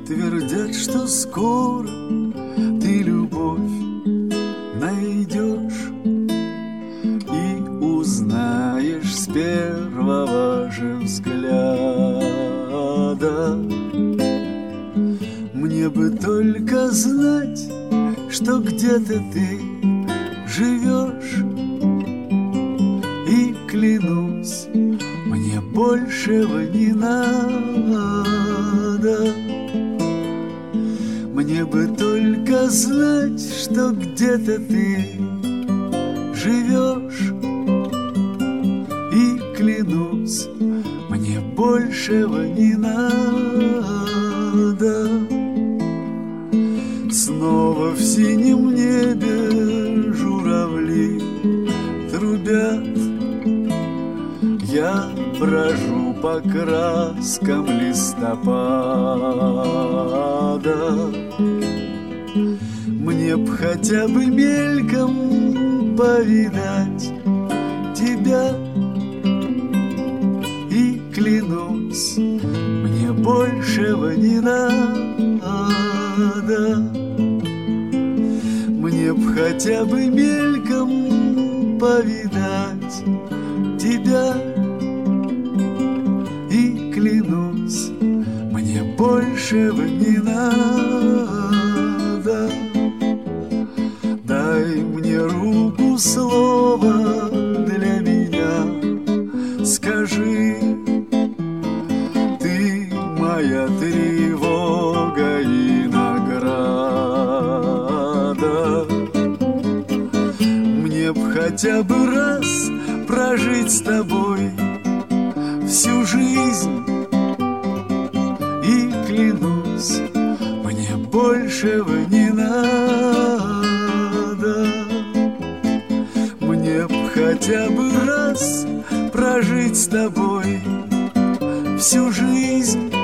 Твердят, что скоро ты любовь найдешь и узнаешь с первого же взгляда. Мне бы только знать, что где-то ты живешь, и клянусь, мне большего не надо. Мне бы только знать, что где-то ты живешь, и клянусь, мне большего не надо. Снова в синем небе журавли трубят, я брожу по краскам листопада. Мне б хотя бы мельком повидать тебя, и клянусь, мне большего не надо. Мне б хотя бы мельком повидать тебя, и клянусь, мне большего не надо. Дай мне руку, слово для меня, скажи, ты моя тревога и награда. Мне б хотя бы раз прожить с тобой всю жизнь, и клянусь, мне большего не надо. Мне б хотя бы раз прожить с тобой всю жизнь,